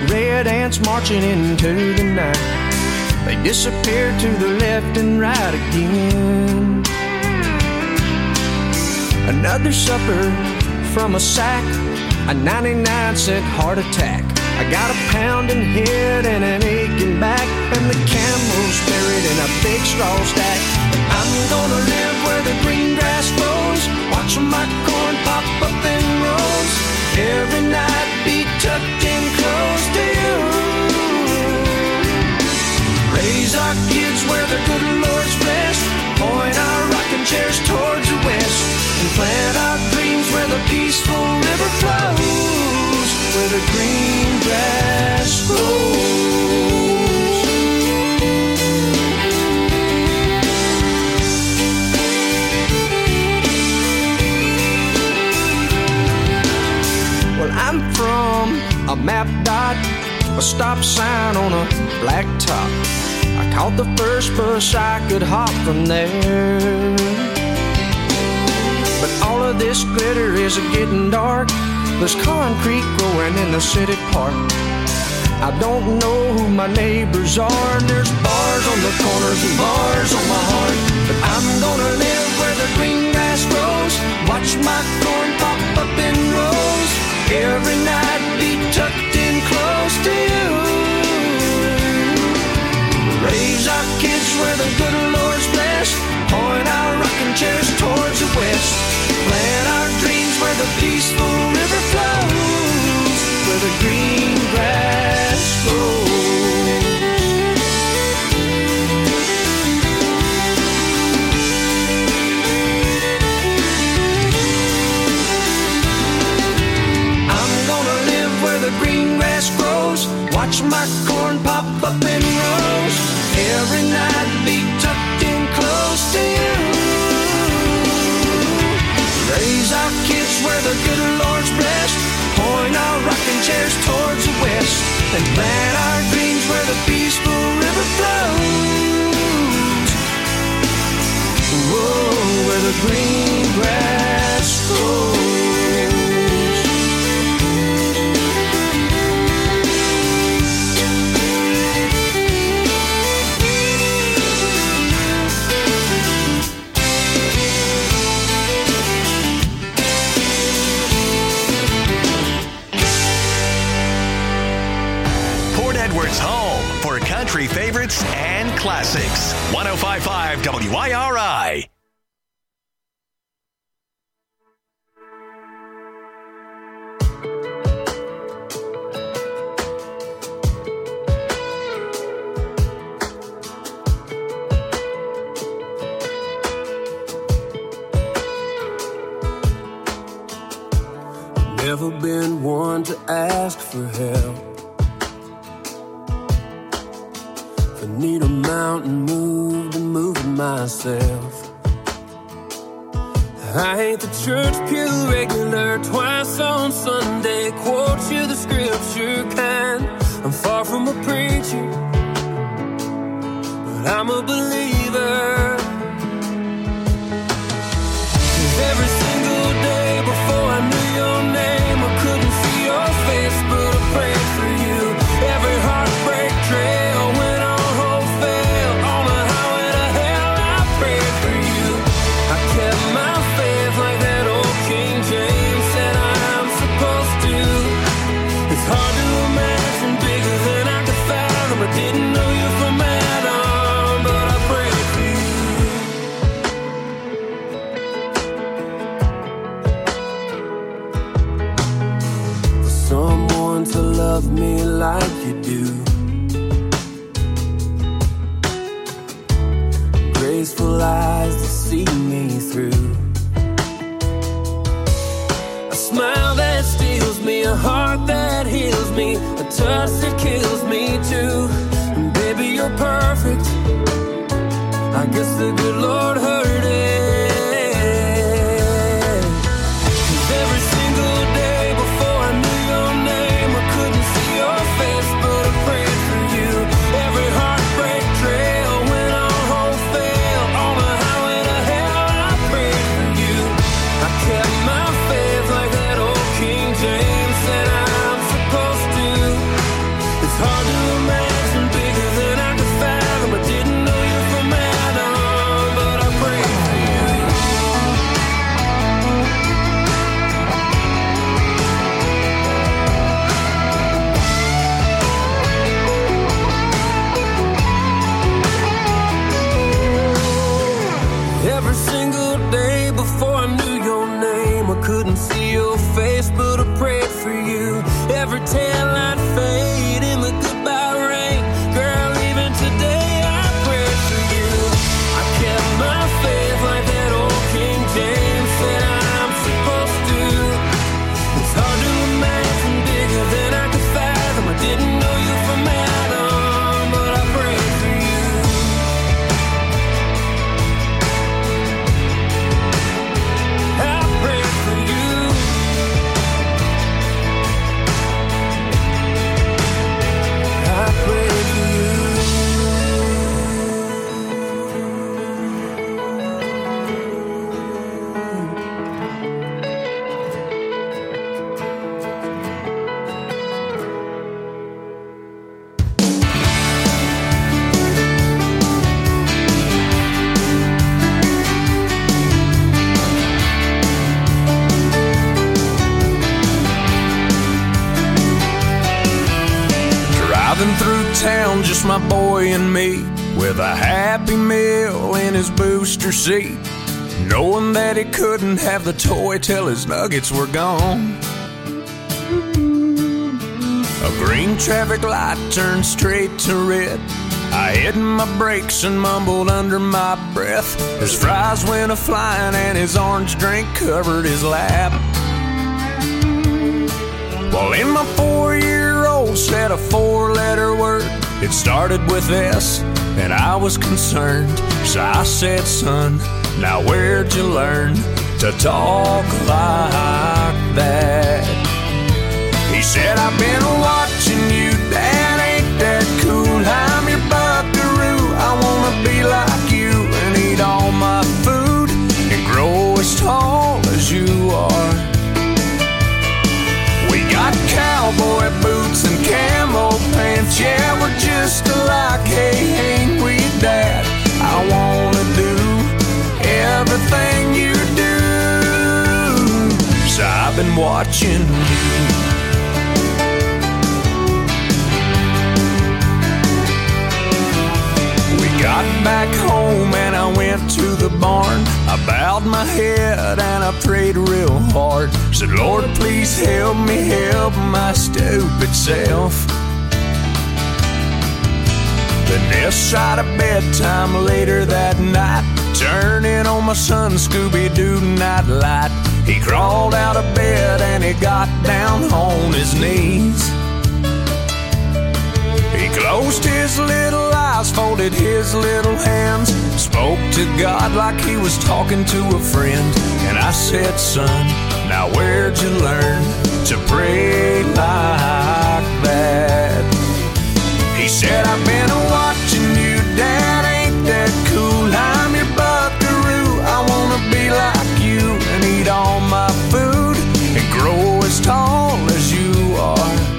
red ants marching into the night. They disappeared to the left and right again. Another supper from a sack, a 99-cent heart attack. I got a pounding head and an aching back, and the camel's buried in a big straw stack. I'm gonna live where the green grass grows, watch my corn pop up in rows, every night be tucked in close to you. Raise our kids where the good Lord's blessed, point our rocking chairs towards the west, and plant our dreams where the peaceful river flows, where the green grass grows. Well, I'm from a map dot, a stop sign on a black top. I caught the first bus I could hop from there. But all of this glitter is getting dark. There's concrete growing in the city park. I don't know who my neighbors are, and there's bars on the corners and bars on my heart. But I'm gonna live where the green grass grows, watch my corn pop up in rows, every night be tucked in close to you. Raise our kids where the good Lord's blessed, point our rocking chairs towards the west, plant our dreams where the peaceful river flows, where the green grass grows. I'm gonna live where the green grass grows, watch my corn pop up in rows, every night be tucked in close to you. Raise our kids where the good Lord's blessed, point our rocking chairs towards the west, and plant our dreams where the peaceful river flows. Whoa, where the green grass grows. Edwards home for country favorites and classics. 105.5 WIRI. Never been one to ask for help. Need a mountain moved and moving myself. I ain't the church pew regular, twice on Sunday, quote you the scripture kind. I'm far from a preacher, but I'm a believer. 'Cause every single day before I knew your name, I couldn't see your face, but I prayed for you. Every heartbreak trail went on. Didn't know you from Adam, but I prayed for you. For someone to love me like you do, graceful eyes to see me through, a smile that steals me, a heart that heals me, a touch that kills me too. And baby, you're perfect. I guess the good Lord heard it. 'Cause every single day before I knew your name, I couldn't see your face, but I prayed for you. Every heartbreak trail went on wholesale, on the highway to hell, I prayed for you. I kept my faith like that old King James said I'm supposed to. every single day before I knew your name. I couldn't see your face, but I prayed for you. Every taillight fade in the goodbye rain. Girl, even today I prayed for you. I kept my faith like that old King James said I'm supposed to. It's hard to imagine bigger than I could fathom. I didn't know you from Adam, but I prayed for you. I prayed for you. I prayed for you. Driving through town, just my boy and me, with a Happy Meal in his booster seat, knowing that he couldn't have the toy till his nuggets were gone. A green traffic light turned straight to red. I hit my brakes and mumbled under my breath as fries went a-flying and his orange drink covered his lap. Well, in my 4-year-old said a 4-letter word. It started with S, and I was concerned. So I said, son, now where'd you learn to talk like that? He said, I've been watching you, Dad, ain't that cool? I'm your buckaroo, I wanna be like you and eat all my food and grow as tall as you are. We got cowboy boots and camo pants, yeah, we're just alike, hey, ain't we, Dad? I wanna do everything you do, so I've been watching you. Got back home and I went to the barn. I bowed my head and I prayed real hard. Said, Lord, please help me help my stupid self. Then this side of bedtime later that night, turning on my son Scooby-Doo nightlight. He crawled out of bed and he got down on his knees. He closed his little eyes, folded his little hands, spoke to God like he was talking to a friend. And I said, son, now where'd you learn to pray like that? He said, I've been watching you, Dad, ain't that cool? I'm your buckaroo, I wanna be like you and eat all my food and grow as tall as you are.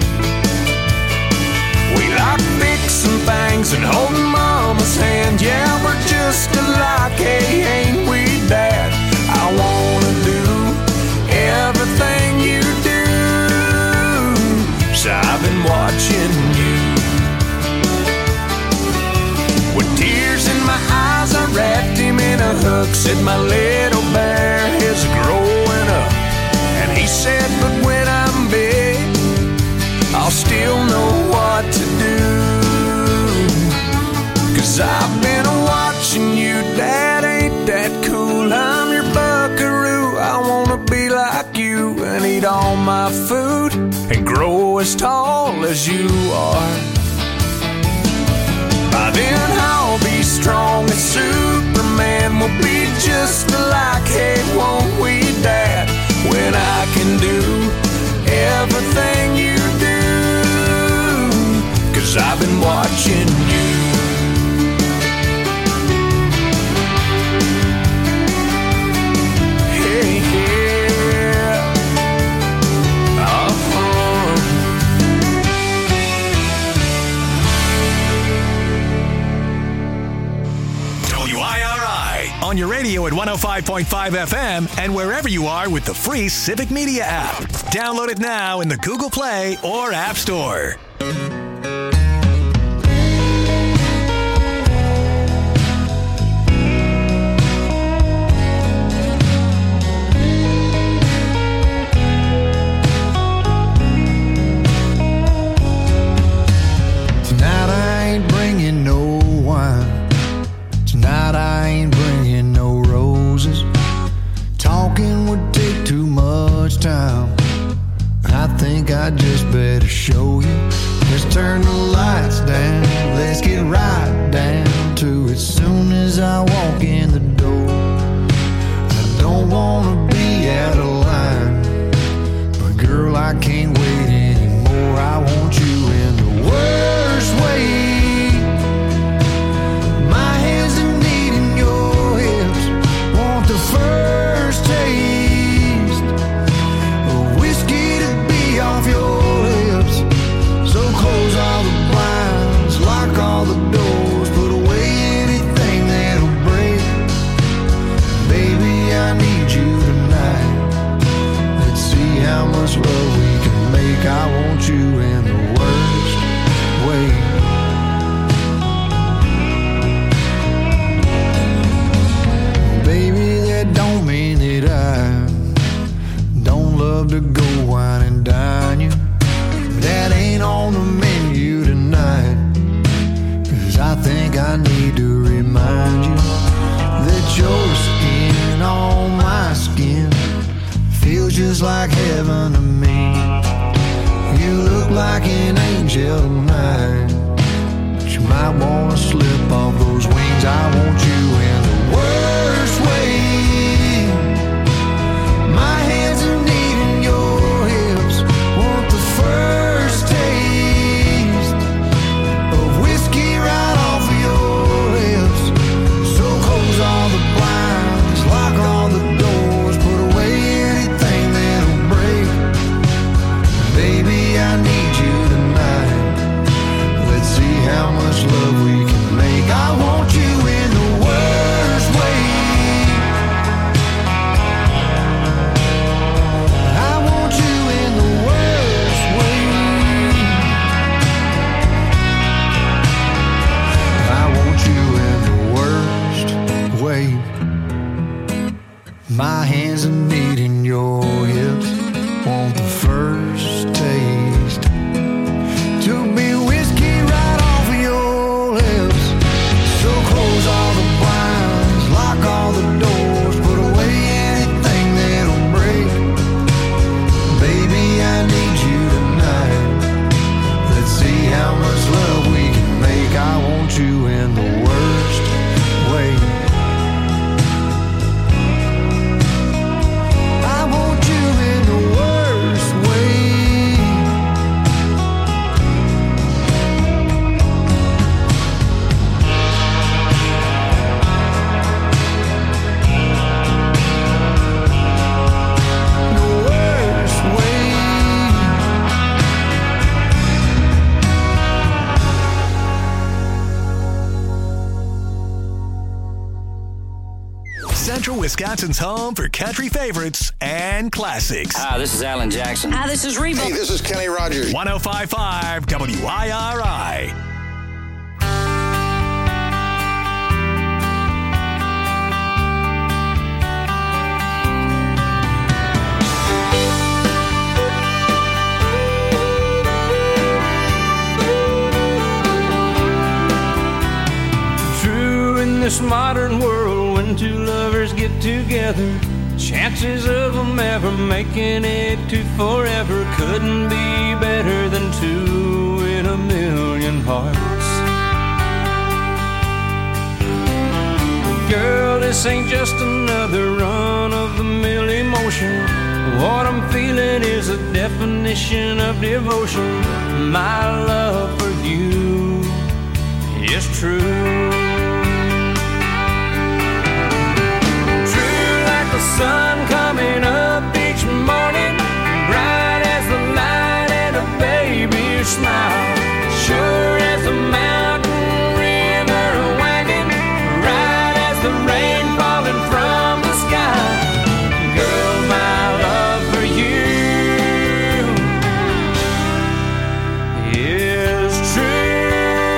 We like fixing things and holding Mama's hand. Yeah, we're just alike, hey, ain't we, Dad? I wanna do everything you do, so I've been watching you. With tears in my eyes, I wrapped him in a hug. Said my little bear is growing up. And he said, but when I'm big, I'll still know what to do. 'Cause I've been watching you, Dad, ain't that cool? I'm your buckaroo, I wanna be like you and eat all my food and grow as tall as you are. By then I'll be strong as Superman, we'll be just alike, hey, won't we, Dad? When I can do everything you do, 'cause I've been watching you. Hey, yeah. WIRI on your radio at 105.5 FM and wherever you are with the free Civic Media app. Download it now in the Google Play or App Store. I just better show you. Let's turn the lights down, let's get right down to it. Soon as I walk in the door, I don't wanna be out of line, but girl, I can't wait anymore. I want you in the worst way. My hands are needing your hips, want the first taste of whiskey to be off your lips. So close all the blinds, lock all the doors, put away anything that'll break. Baby, I need you tonight. Let's see how much love we can make. I want you in the worst way. Baby, that don't mean that I don't love to go wine and dine you. That ain't on the menu tonight, 'cause I think I need to remind you that your skin on my skin feels just like heaven to me. You look like an angel tonight, but you might want to slip off those wings. I want you in the worst way. My hands are needing your hips, want the first taste of whiskey right off of your lips. So close all the blinds, lock all the doors, put away anything that'll break. Baby, I need you tonight. Let's see how much love we can make. I want you in the worst way. I want you in the worst way. I want you in the worst way. My hands are needing your hips, want the first taste to be whiskey right off of your lips. So close all the blinds, lock all the doors, put away anything that'll break. Baby, I need you tonight. Let's see how much love we can make. I want you in the worst way. I want you in the worst way. The worst way. Central Wisconsin's home for country favorites and classics. Hi, this is Alan Jackson. Hi, this is Reba. Hey, this is Kenny Rogers. 105.5 WIRI. True, in this modern world, when two lovers get together, chances of them ever making it to forever couldn't be better than two in a million hearts. Girl, this ain't just another run-of-the-mill emotion. What I'm feeling is a definition of devotion. My love for you is true. True like the sun coming up each morning, bright as the light and a baby's smile, sure as a mountain river wagging, right as the rain falling from the sky. Girl, my love for you is true.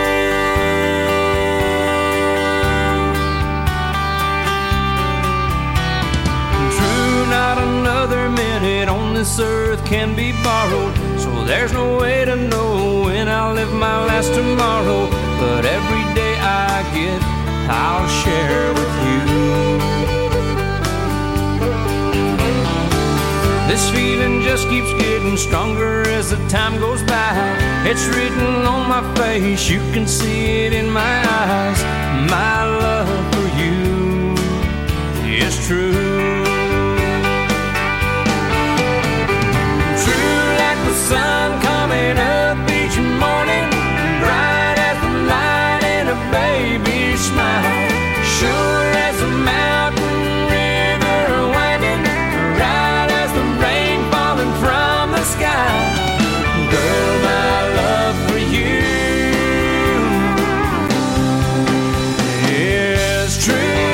True, not another minute on this earth can be borrowed, so there's no way to know when I'll live my last tomorrow. But every day I get, I'll share with you. This feeling just keeps getting getting stronger as the time goes by. It's written on my face, you can see it in my eyes. My love for you is true. True like the sun coming up each morning, bright as the light in a baby's smile. Sure as a mountain river winding, right as the rain falling from the sky. Girl, my love for you is true.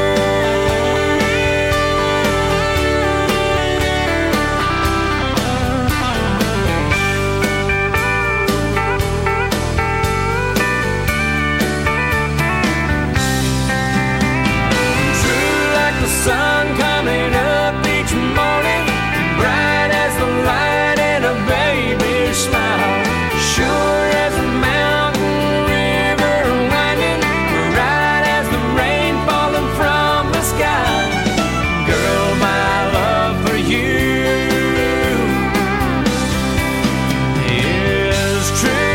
Sun coming up each morning, bright as the light in a baby's smile. Sure as a mountain river winding, right as the rain falling from the sky. Girl, my love for you is true.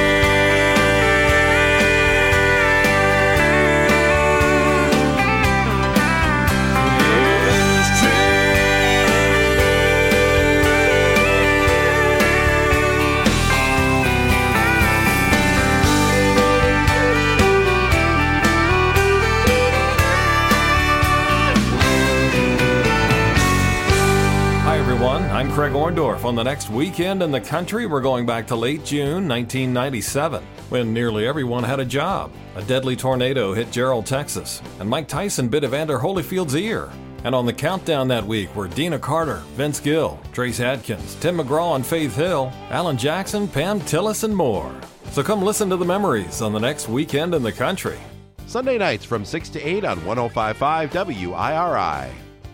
I'm Craig Orndorff. On the next Weekend in the Country, we're going back to late June 1997, when nearly everyone had a job. A deadly tornado hit Gerald, Texas, and Mike Tyson bit Evander Holyfield's ear. And on the countdown that week were Dina Carter, Vince Gill, Trace Adkins, Tim McGraw and Faith Hill, Alan Jackson, Pam Tillis, and more. So come listen to the memories on the next Weekend in the Country. Sunday nights from 6 to 8 on 105.5 WIRI.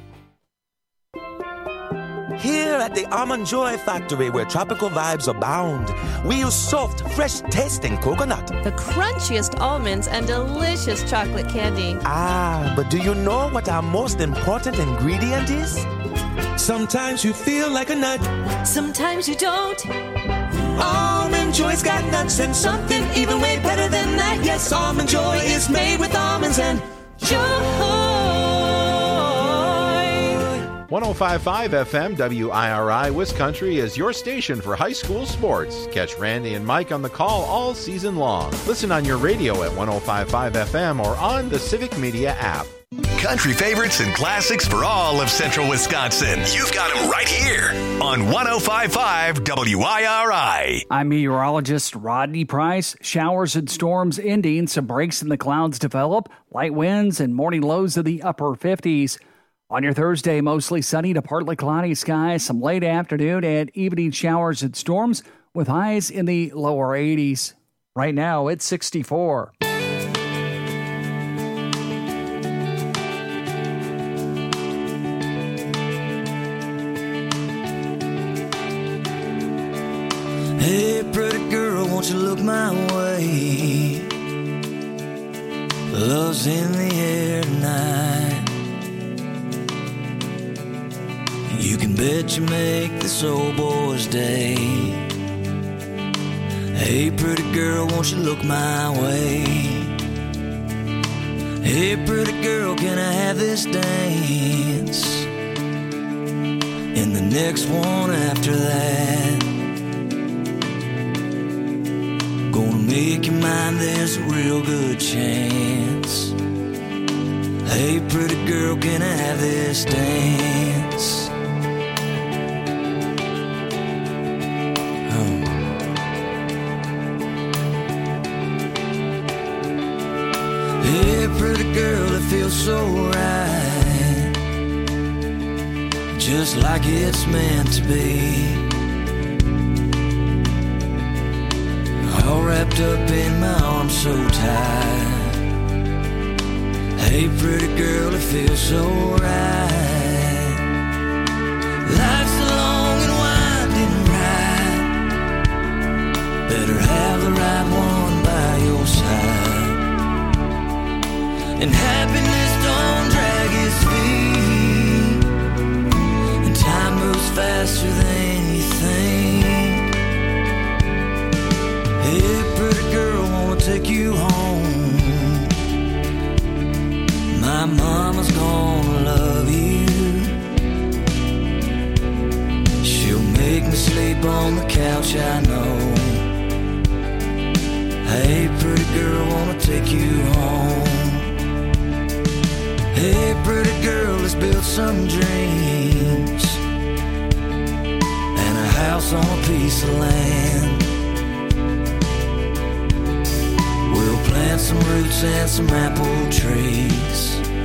Here at the Almond Joy Factory, where tropical vibes abound, we use soft, fresh-tasting coconut. The crunchiest almonds and delicious chocolate candy. Ah, but do you know what our most important ingredient is? Sometimes you feel like a nut. Sometimes you don't. Almond Joy's got nuts and something even way better than that. Yes, Almond Joy is made with almonds and joy. 105.5 FM WIRI Wiscountry is your station for high school sports. Catch Randy and Mike on the call all season long. Listen on your radio at 105.5 FM or on the Civic Media app. Country favorites and classics for all of central Wisconsin. You've got them right here on 105.5 WIRI. I'm meteorologist Rodney Price. Showers and storms ending. Some breaks in the clouds develop. Light winds and morning lows of the upper 50s. On your Thursday, mostly sunny to partly cloudy skies, some late afternoon and evening showers and storms with highs in the lower 80s. Right now, it's 64. Hey, pretty girl, won't you look my way? Love's in the air tonight. You can bet you make this old boy's day. Hey, pretty girl, won't you look my way? Hey, pretty girl, can I have this dance? And the next one after that. Gonna make you mine, there's a real good chance. Hey, pretty girl, can I have this dance? Hey, pretty girl, it feels so right, just like it's meant to be. All wrapped up in my arms so tight. Hey, pretty girl, it feels so right. Life's a long and winding ride. Better have the right one by your side. And happiness don't drag its feet. And time moves faster than you think. mama's gonna love you. She'll make me sleep on the couch, I know. Hey, pretty girl, wanna take you home. Hey, pretty girl, let's build some dreams and a house on a piece of land. We'll plant some roots and some apple trees.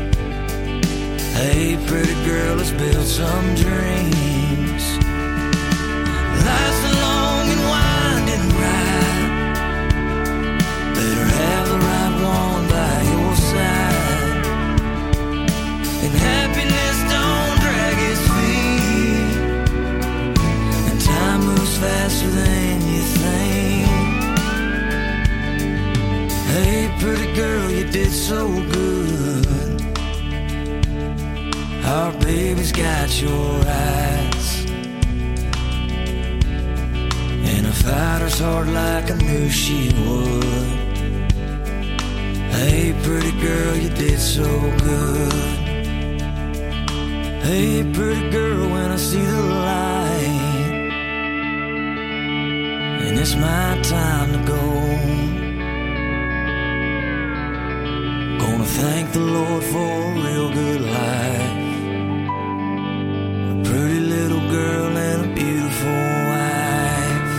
Hey, pretty girl, let's build some dreams. Life's a long and winding ride. Better have the right one by your side. And happiness don't drag its feet. And time moves faster than you think. Hey, pretty girl, you did so good. Our baby's got your eyes. And a fighter's heart like I knew she would. Hey, pretty girl, you did so good. Hey, pretty girl, when I see the light, and it's my time to go, gonna thank the Lord for a real good life. A pretty little girl and a beautiful wife.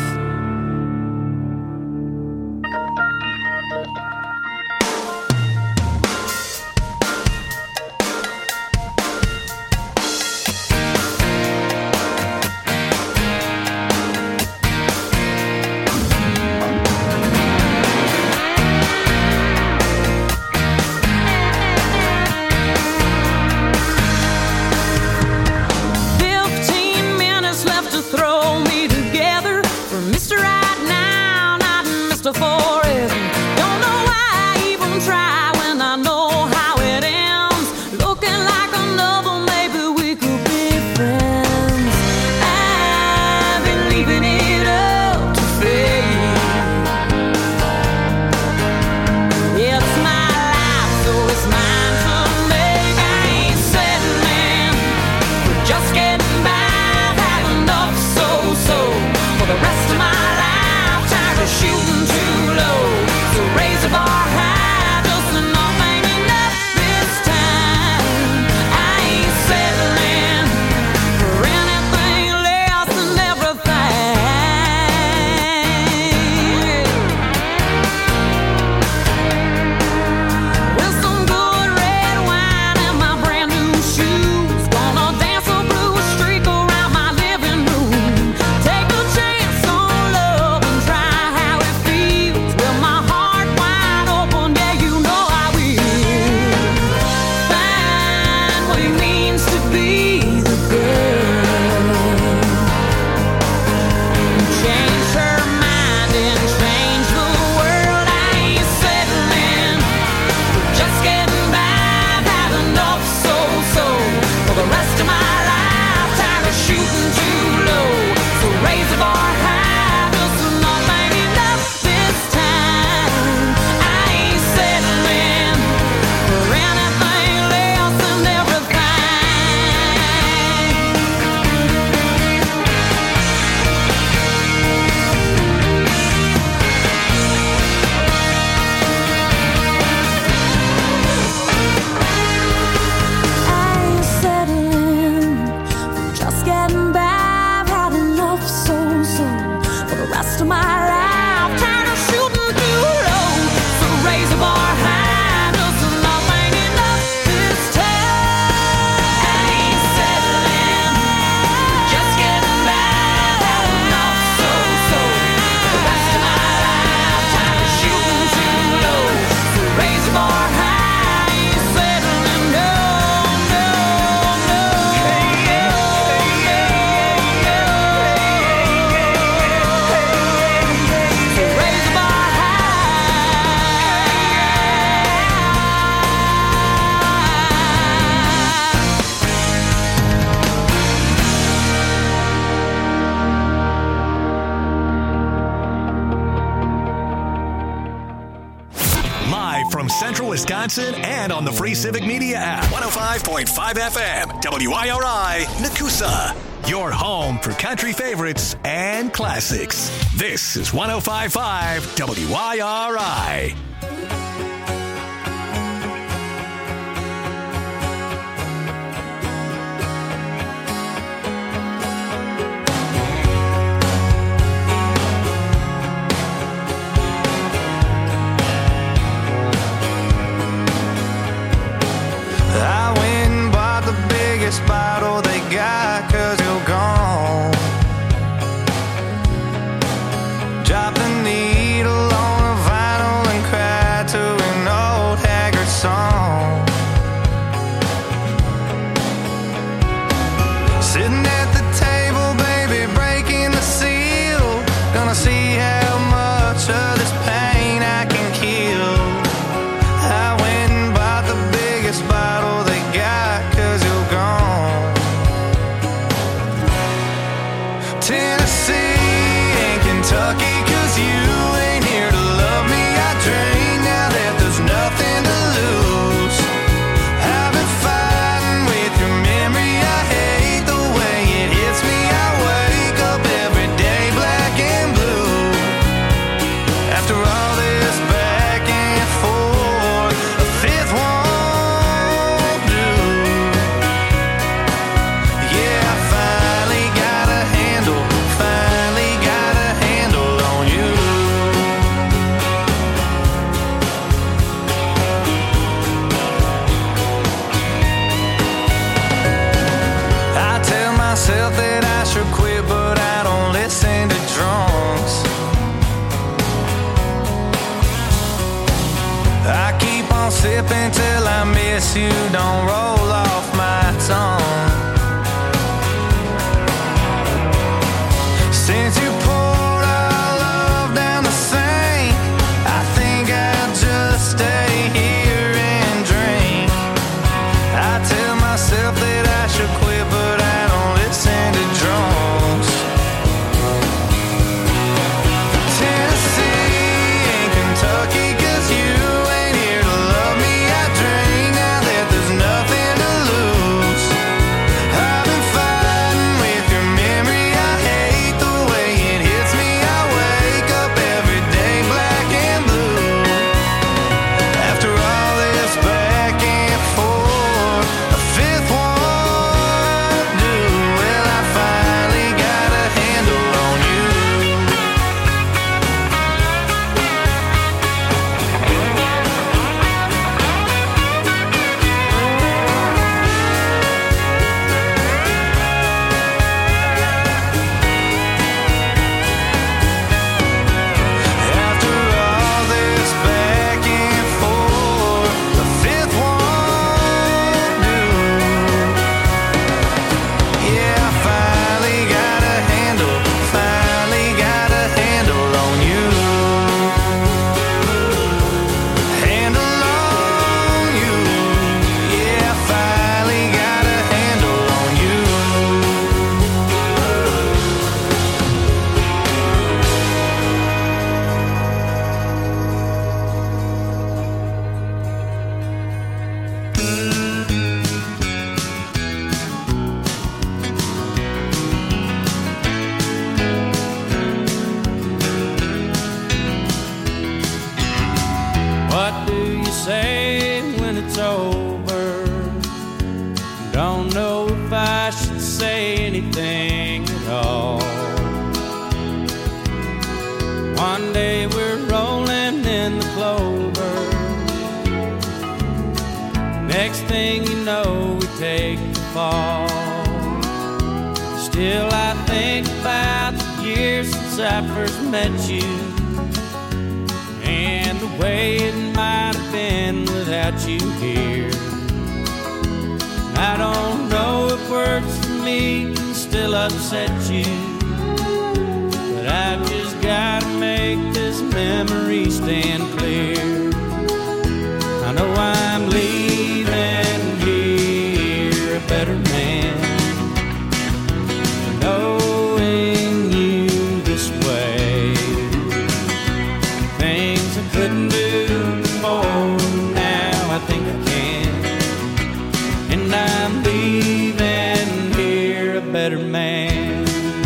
Wisconsin, and on the free Civic Media app. 105.5 FM, WIRI, Nakusa. Your home for country favorites and classics. This is 105.5 WIRI. I went and bought the biggest bottle they got, 'cause you're gone. Drop the needle on a vinyl and cry to an old haggard song. Sitting at the table, baby, breaking the seal. Gonna see how much of this pain I can kill. I went and bought the biggest bottle they got, 'cause you're gone. Tennessee and Kentucky, 'cause you ain't here to love me. I drink now that there's nothing to lose. I've been fighting with your memory. I hate the way it hits me. I wake up every day black and blue. After all this back and forth, a fifth won't do. Yeah, I finally got a handle on you. I tell myself that I should quit, but I don't listen to drunks. I keep on sipping till I miss you, don't roll off my tongue. Since you poured our love down the sink, I think I'll just stay here and drink. I tell myself that I should quit, but I don't listen to drunks. Tennessee and Kentucky, 'cause you ain't here to love me. I drink now that there's nothing to lose. I've been fighting with your memory. I hate the way it hits me. I wake up every day black and blue. After all this back and forth, a fifth won't do. Well, I finally got a handle on you. After all this back and forth, the fifth won't do. Yeah, I finally got a handle on you. Handle on you. Yeah, I finally got a handle on you. What do you say when it's over? Don't know if I should say anything at all. One day we're rolling in the clover. Next thing you know, we take the fall. Still, I think about the years since I first met you, and the way it might have been without you here. I don't know if words for me can still upset you, but I've just gotta make this memory stand clear. I know I'm leaving here a better man, knowing you this way. Things I couldn't do before now and I'm leaving here a better man.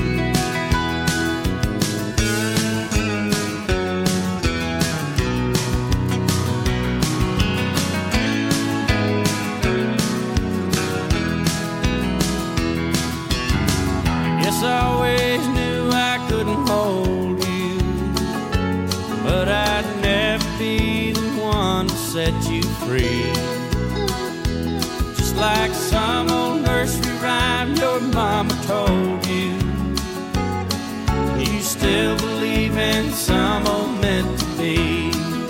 Yes, I always knew I couldn't hold you, but I'd never be the one to set you free. Just like some old nursery rhyme your mama told you, you still believe in some old meant to be.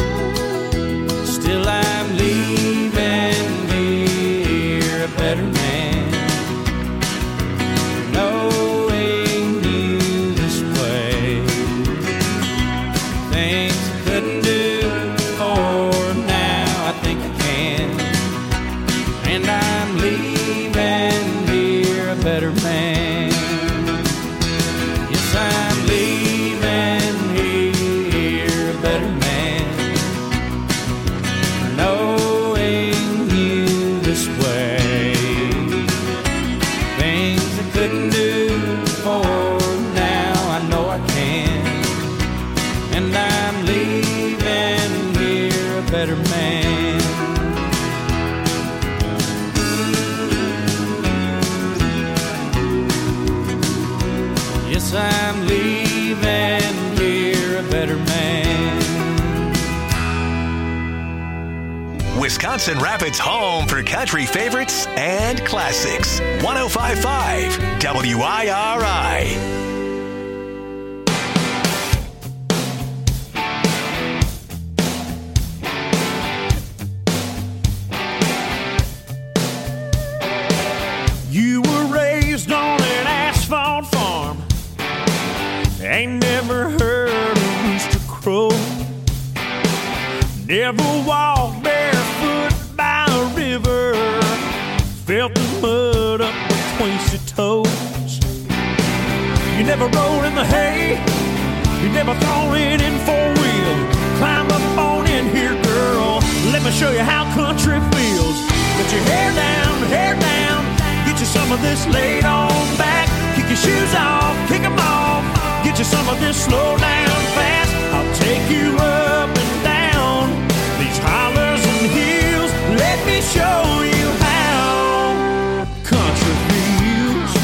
Still I'm leaving here a better man, knowing you this way. Things I couldn't do before, now I think I can. And I'm leaving here a better man. Yes, I'm leaving here a better man, knowing you this way. Things I couldn't do before, now I know I can. And I'm leaving here a better man. Yes, I'm leaving here a better man. Wisconsin Rapids' home for country favorites and classics. 105.5 WIRI. You were raised on an asphalt farm, ain't never heard a rooster crow, never walked barefoot by a river, felt the mud up between your toes. You never rode in the hay, you never thrown it in four-wheel. Climb up on in here, girl, let me show you how country feels. Get your hair down, get you some of this laid on back. Kick your shoes off, kick them off. Get you some of this slow down fast. I'll take you up and down these hollers and hills. Let me show you how country feels.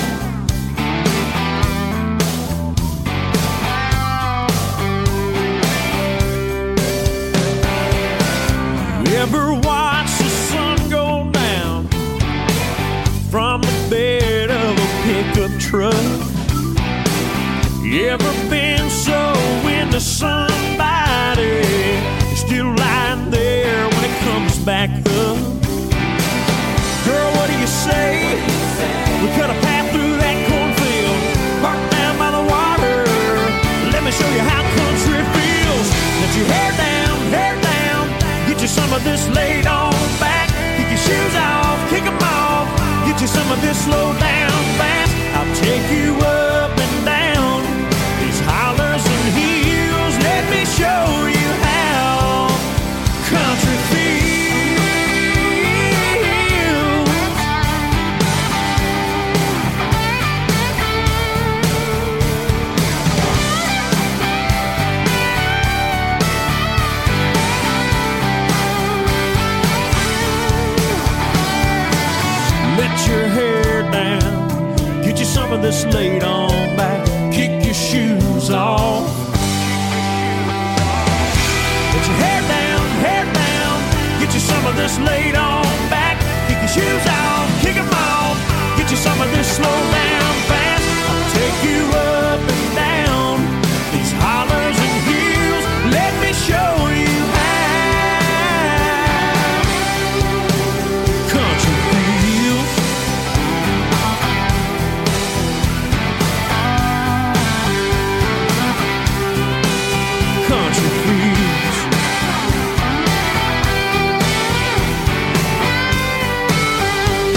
You ever watch the sun go down from the bed of a pickup truck? You ever been so into somebody still lying there when it comes back up? Girl, what do you say? We cut a path through that cornfield, parked down by the water. Let me show you how country feels. Let your hair down, get you some of this laid on back. Kick your shoes off, kick them off. Get you some of this slow down fast. I'll take you up and down these hollers and hills. Let me show you how country feels. Let your hair down, get you some of this laid on back. Kick your shoes off. Let your hair down, get you some of this laid on back. Kick your shoes off, kick them off. Get you some of this slow down fast. I'll take you up and down these hollers and hills. Let me show you how country feels. Country feels.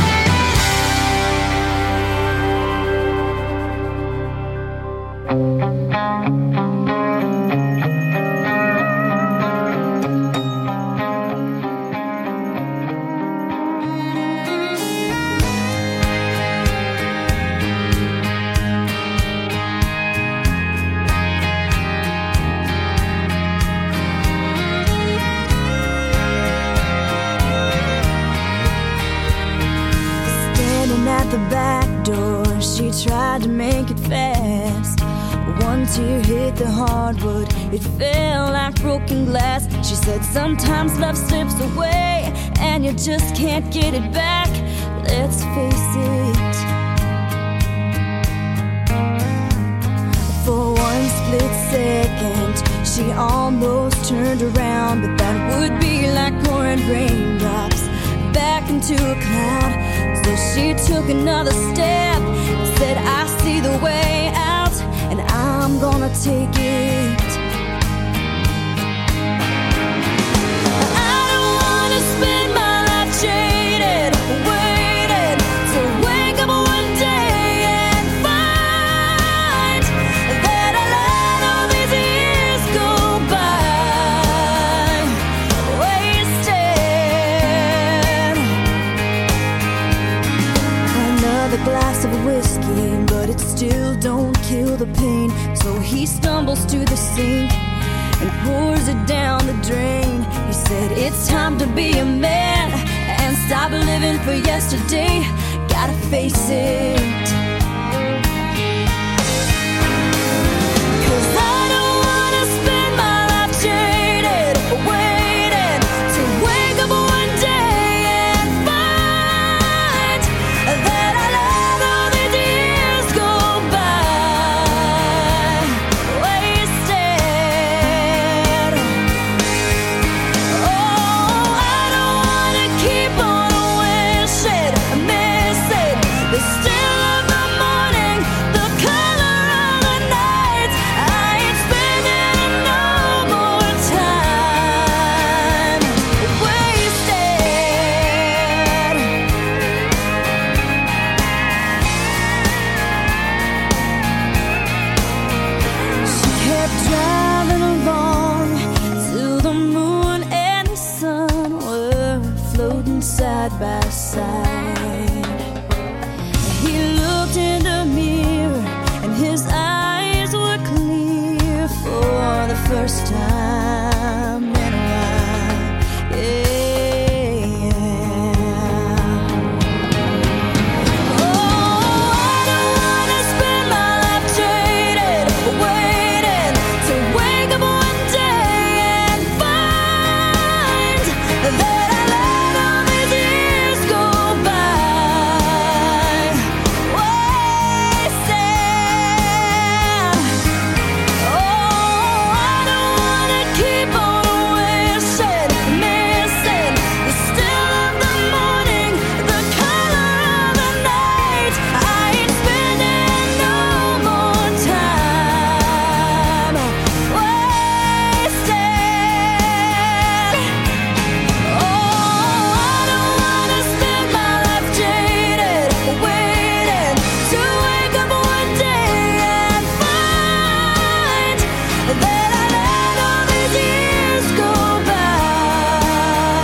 the back door, she tried to make it fast. One tear hit the hardwood, it fell like broken glass. She said sometimes love slips away and you just can't get it back. Let's face it. For one split second, she almost turned around, but that would be like pouring raindrops back into a cloud. So she took another step and said, I see the way out, and I'm gonna take it. I don't wanna spend my life jaded, waiting to wake up one day and find that I let all these years go by wasted. Another glass of whiskey, but it still don't kill the pain. So he stumbles to the sink and pours it down the drain. He said, it's time to be a man and stop living for yesterday. Gotta face it. 'Cause I don't wanna spend my life jaded, waiting to wake up one day and find that I let all these years go by wasted. Oh, I don't wanna keep on wishing, missing the still of the morning, the color of the night. I ain't spending no more time wasted. She kept driving along till the moon and the sun were floating side by side. He looked in the mirror and his eyes were clear for the first time in a while. Yeah. Oh, I don't wanna spend my life jaded, waiting to wake up one day and find that I let all these years go by wasted. Oh, I don't wanna keep on wishing, missing the still of the morning, the color of the night. I ain't spending no more time wasted. Oh, I don't wanna spend my life jaded, waiting to wake up one day and find that I let all these years go by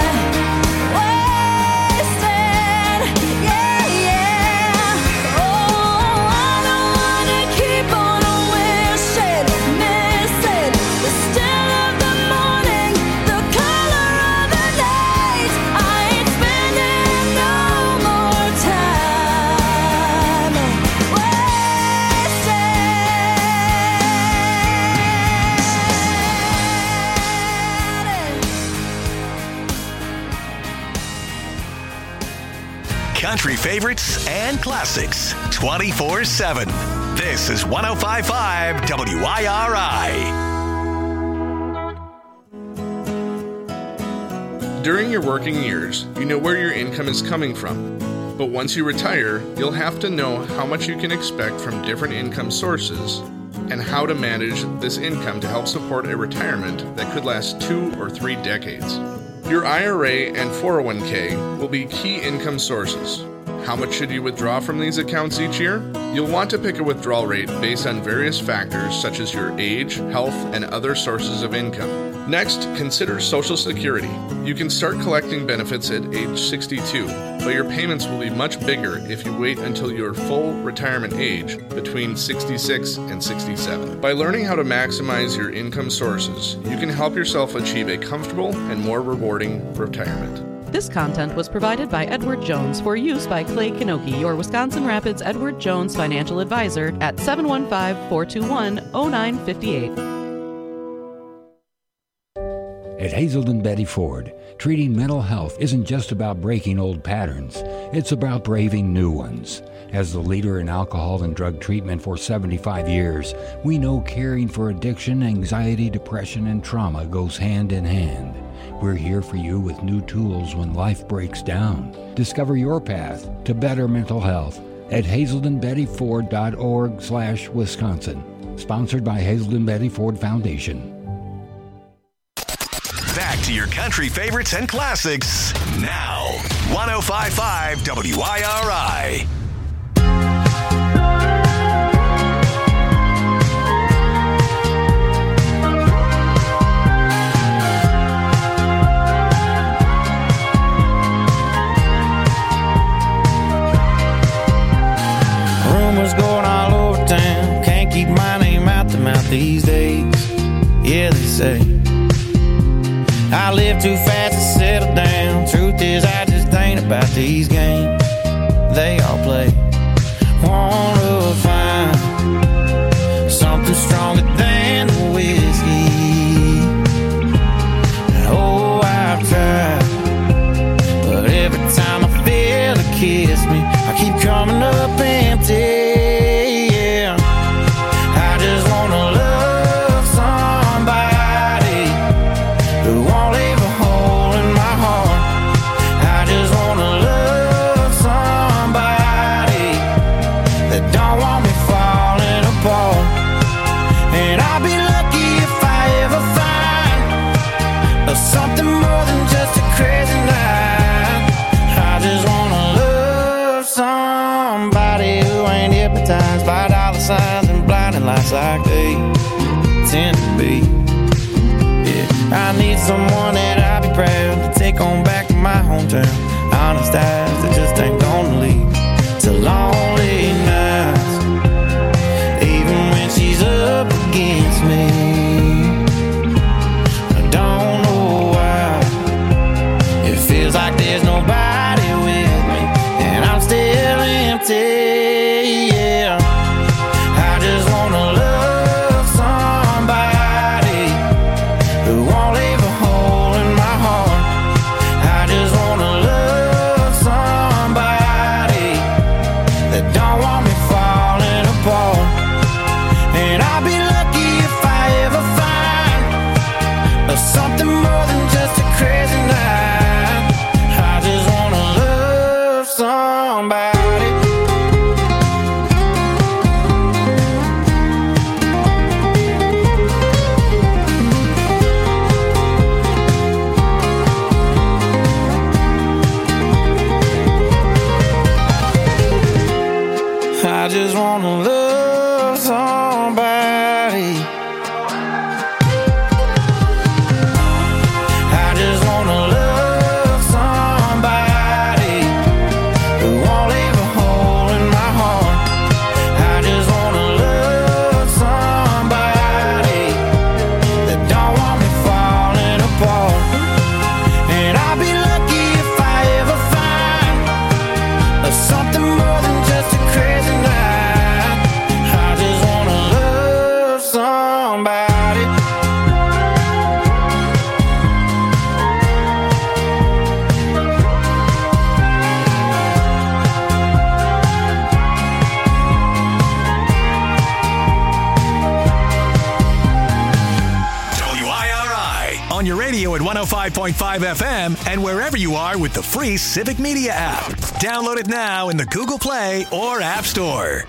wasted. Yeah, yeah. Oh, I don't wanna keep on wishing, missing the still of the morning, the color of the night. I ain't spending no more time wasted. Country favorites and classics 24/7. This is 105.5 WIRI. During your working years, you know where your income is coming from. But once you retire, you'll have to know how much you can expect from different income sources and how to manage this income to help support a retirement that could last 2 or 3 decades. Your IRA and 401k will be key income sources. How much should you withdraw from these accounts each year? You'll want to pick a withdrawal rate based on various factors such as your age, health, and other sources of income. Next, consider Social Security. You can start collecting benefits at age 62, but your payments will be much bigger if you wait until your full retirement age between 66 and 67. By learning how to maximize your income sources, you can help yourself achieve a comfortable and more rewarding retirement. This content was provided by Edward Jones for use by Clay Kinoki, your Wisconsin Rapids Edward Jones financial advisor at 715-421-0958. At Hazelden Betty Ford, treating mental health isn't just about breaking old patterns, it's about braving new ones. As the leader in alcohol and drug treatment for 75 years, we know caring for addiction, anxiety, depression, and trauma goes hand in hand. We're here for you with new tools when life breaks down. Discover your path to better mental health at hazeldenbettyford.org/Wisconsin. Sponsored by Hazelden Betty Ford Foundation. Back to your country favorites and classics now. 105.5 WIRI. Rumors going all over town. Can't keep my name out the mouth these days. Yeah, they say I live too fast to settle down. Truth is, I just ain't about these games they all play. Wanna find something stronger than the whiskey. Oh, I've tried, but every time I feel a kiss me, I keep coming up empty. Yeah, I just wanna love somebody who won't leave a hole in my heart. I just wanna love somebody that don't want me falling apart. And I'll be lucky if I ever find something more than just a crazy night. I just wanna love somebody who ain't hypnotized by dollar signs and blinding lights like they tend to be. I need someone that I'll be proud to take on back to my hometown. Honest eyes that just ain't gonna lead to lonely nights. Even when she's up against me, I don't know why. It feels like there's nobody with me, and I'm still empty. Yeah, I just wanna love somebody who won't leave a hole in my heart. I just wanna love somebody that don't want me falling apart. And I'll be lucky if I ever find something more than just a crazy night. I just wanna love somebody. I just wanna love somebody. I just wanna love somebody who won't leave a hole in my heart. I just wanna love somebody that don't want me falling apart. And I'll be lucky if I ever find something more than just a crazy night. I just wanna love somebody. WIRI on your radio at 105.5 FM and wherever you are with the free Civic Media app. Download it now in the Google Play or App Store.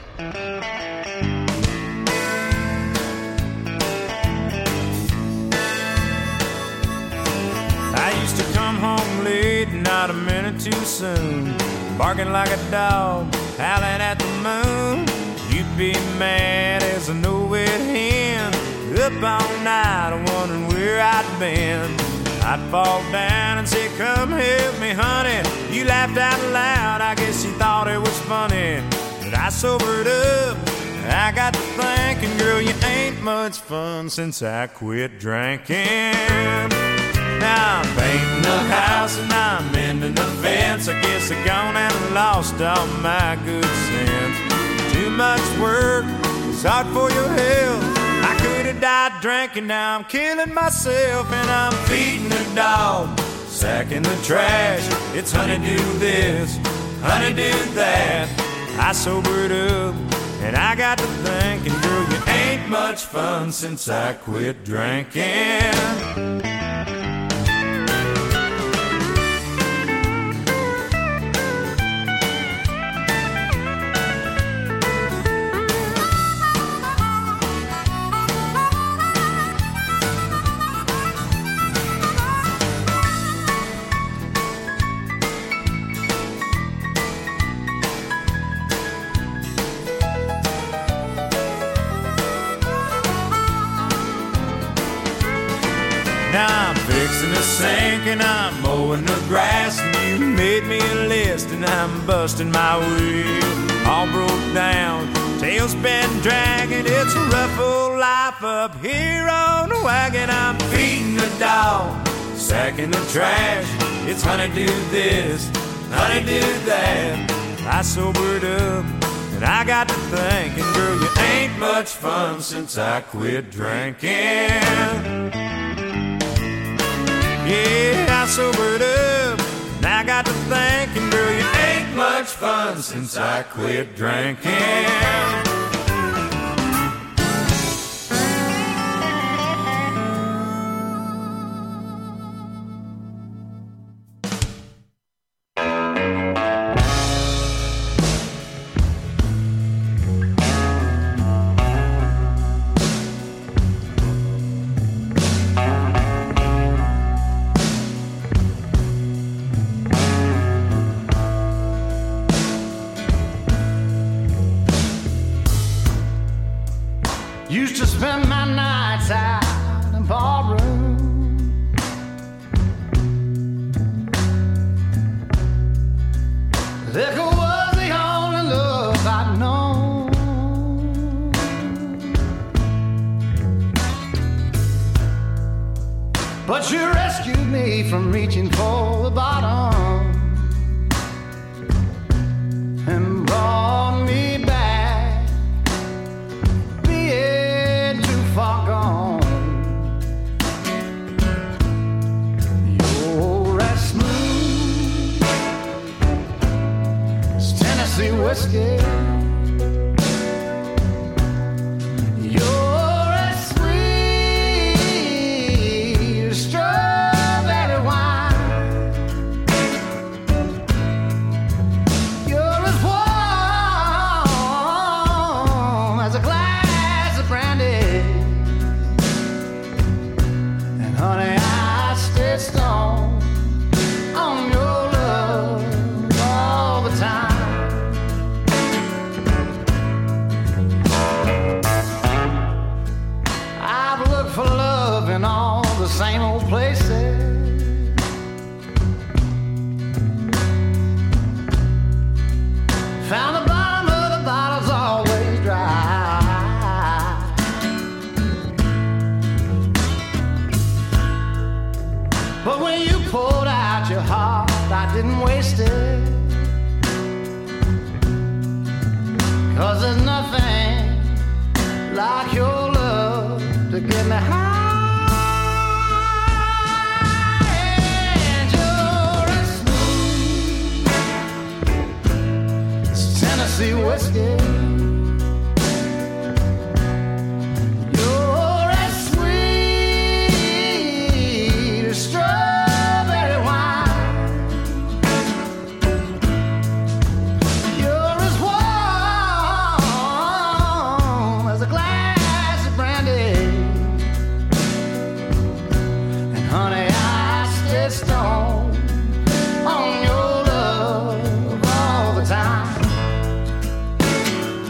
I used to come home late, not a minute too soon, barking like a dog, howling at the moon. You'd be mad as a no-wet hen, up all night wondering where I'd been. I'd fall down and say, come help me, honey. You laughed out loud, I guess you thought it was funny. But I sobered up, I got to thinking, girl, you ain't much fun since I quit drinking. Now I'm painting the house and I'm mending the fence. I guess I gone and lost all my good sense. Too much work, it's hard for your health. I could have died drinking, now I'm killing myself. And I'm feeding the dog, sacking the trash. It's honeydew this, honeydew that. I sobered up and I got to thinking, girl, you ain't much fun since I quit drinking. Now I'm fixing the sink and I'm mowing the grass. And you made me a list and I'm busting my wheel. All broke down, tailspin dragging. It's a rough old life up here on the wagon. I'm feeding the dog, sacking the trash. It's honeydew this, honeydew that. I sobered up and I got to thinking, girl, you ain't much fun since I quit drinking. Yeah, I sobered up, and I got to thinking, girl, you ain't much fun since I quit drinking. Used to spend my nights out in barroom. Liquor was the only love I'd known. But you rescued me from reaching for the bottom and brought me back, being too far gone. You're as smooth as Tennessee whiskey. You're as sweet as strawberry wine. You're as warm as a glass of brandy. And honey, I stay stoned on your love all the time. I've looked for love in all the same old places. Found the bottom of the bottle's always dry. But when you poured out your heart, I didn't waste it. 'Cause there's nothing like your love to get me high. And you're as smooth as Tennessee whiskey. You're as sweet as strawberry wine. You're as warm as a glass of brandy. And honey, I stay stoned on your love all the time.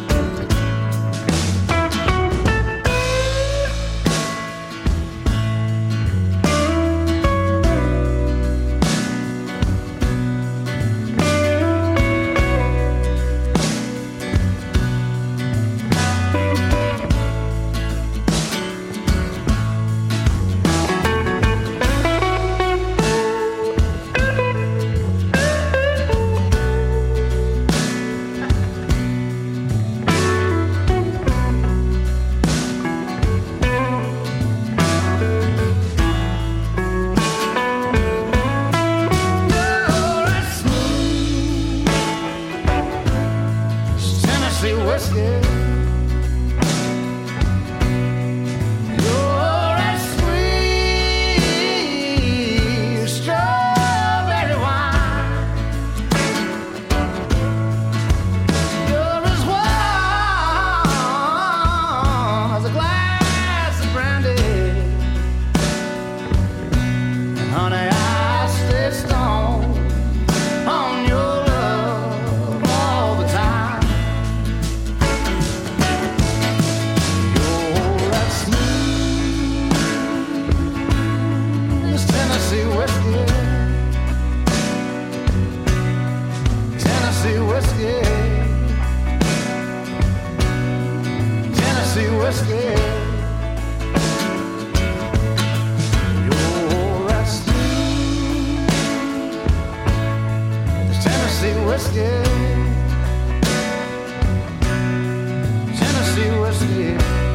Tennessee whiskey. You're that sweet strawberry wine. You're as warm as a glass of brandy. And honey, I stay stoned on your love all the time. You're that smooth as Tennessee whiskey. Tennessee whiskey. Tennessee whiskey. You're that smooth as Tennessee whiskey. Tennessee whiskey.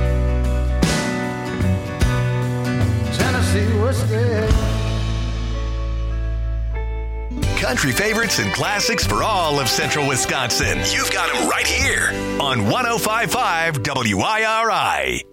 Tennessee whiskey. Country favorites and classics for all of Central Wisconsin. You've got them right here on 105.5 WIRI.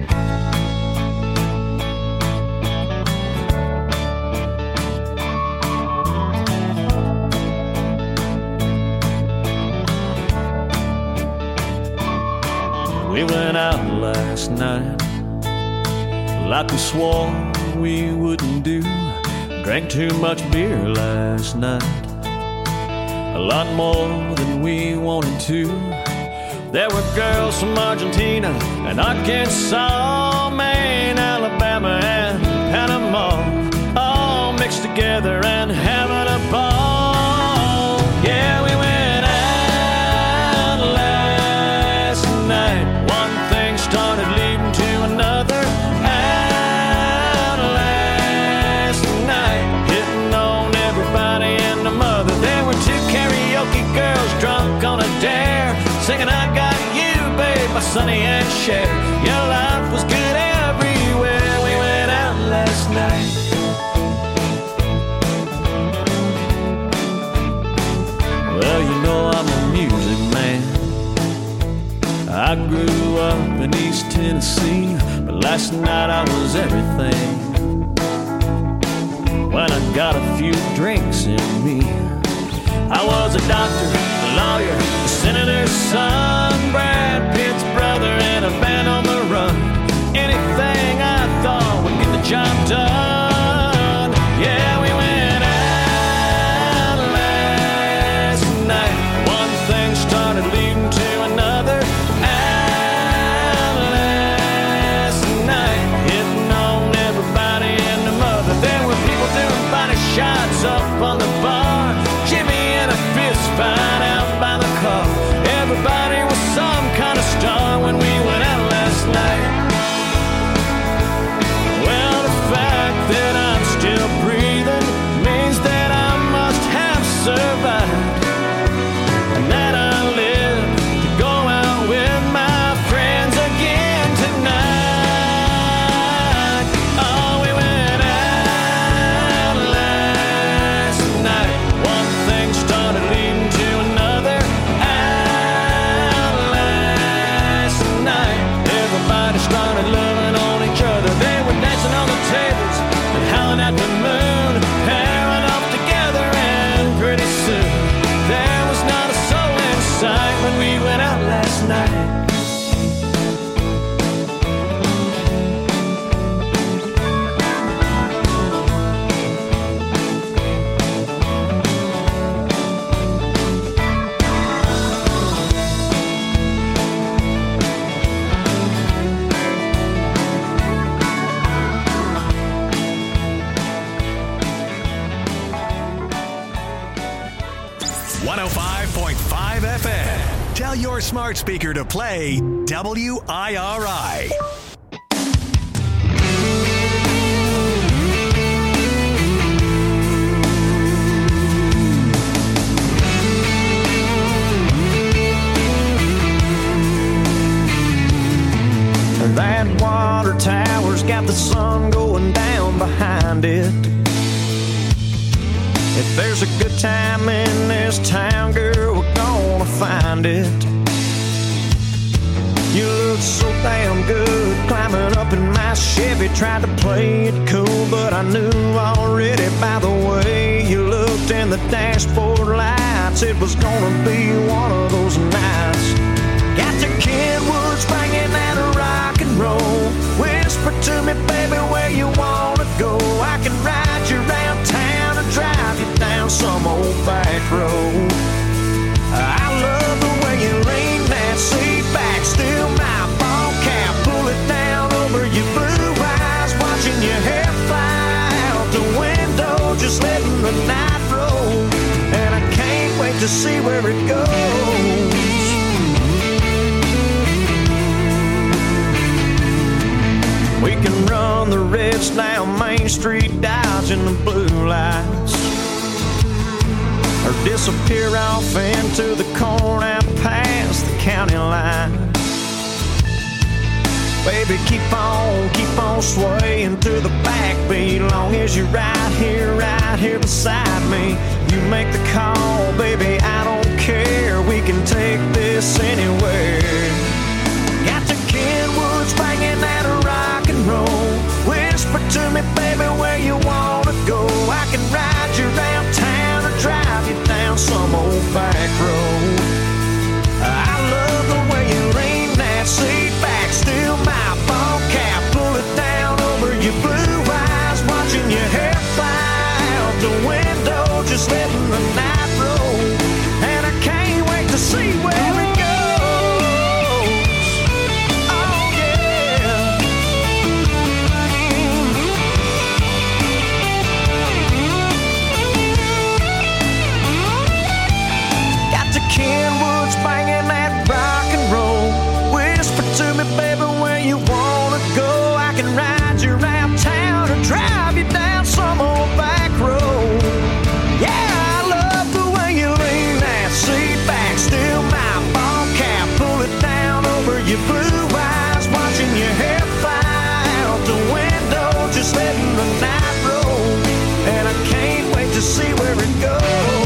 We went out last night like we swore we wouldn't do. Drank too much beer last night, a lot more than we wanted to. There were girls from Argentina and Arkansas, Maine, Alabama, and Panama, all mixed together and having a ball. Yeah, we went out last night. One thing started leading to another. Out last night, hitting on everybody and the mother. There were two karaoke girls drunk on a dare, singing I Got You, Babe, by Sonny and Cher. Your life was good everywhere. We went out last night. Well, you know I'm a music man. I grew up in East Tennessee, but last night I was everything. When I got a few drinks in me, I was a doctor, a lawyer, a senator's son, Brad Pitt's brother, and a band on the run. Anything I thought would get the job done. Yeah, we went out last night. One thing started leading to another. Out last night, hitting on everybody and the mother. There were people doing body shots up on the bar, Jimmy and a fist fight out by the car. Everybody was some kind of star when we went out last night. Well, the fact that I'm still breathing means that I must have survived, and that I live to go out with my friends again tonight. Oh, we went out last night. One thing started leading to another. Out last night, everybody started loving on each other. They were dancing on the tables and howling at the moon, pairing up together, and pretty soon there was not a soul in sight when we went out last night. Tell your smart speaker to play WIRI. That water tower's got the sun going down behind it. If there's a good time in this town, girl, we're gonna find it. looked so damn good climbing up in my Chevy. Tried to play it cool, but I knew already by the way you looked in the dashboard lights it was gonna be one of those nights. Got to Kenwood banging that rock and roll. Whisper to me, baby, where you wanna go. I can ride you around town and drive you down some old back road. I love the way you lean that seat back, still my ball cap, pull it down over your blue eyes, watching your hair fly out the window, just letting the night roll. And I can't wait to see where it goes. We can run the reds down Main Street, dodging the blue lights, or disappear off into the corn out past the county line. Baby, keep on swaying to the backbeat, long as you're right here beside me. You make the call, baby, I don't care. We can take this anywhere. Got the Kenwoods banging that rock and roll. Whisper to me, baby, where you wanna go. I can ride you around town or drive you down some old back road. I love the way you lean that seat back, still my ball cap, pull it down over your blue eyes, watching your hair fly out the window, just letting the night roll. And I can't wait to see where it goes. Kenwood's banging that rock and roll. Whisper to me, baby, where you wanna go. I can ride you around town or drive you down some old back road. Yeah, I love the way you lean that seat back, still my ball cap, pull it down over your blue eyes, watching your hair fly out the window, just letting the night roll. And I can't wait to see where it goes.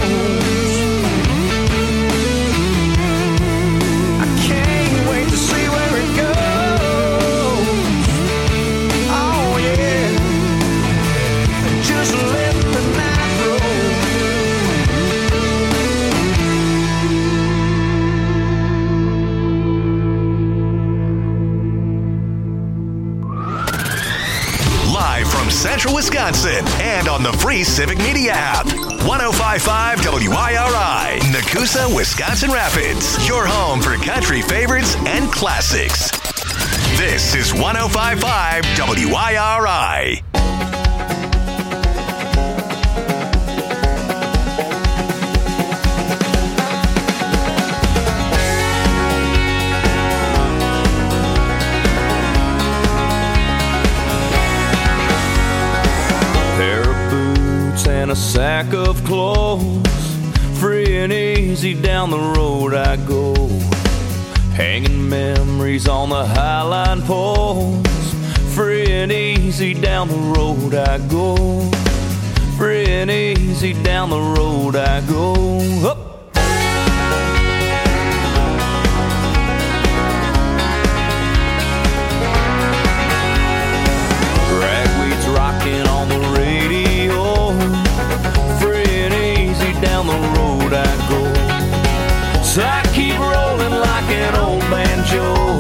Central Wisconsin and on the free Civic Media app. 105.5 WIRI, Nakusa, Wisconsin Rapids. Your home for country favorites and classics. This is 105.5 WIRI. And a sack of clothes, free and easy down the road I go, hanging memories on the highline poles. Free and easy down the road I go, free and easy down the road I go. Up. Ragweed's rocking on the radio, down the road I go. So I keep rolling like an old banjo.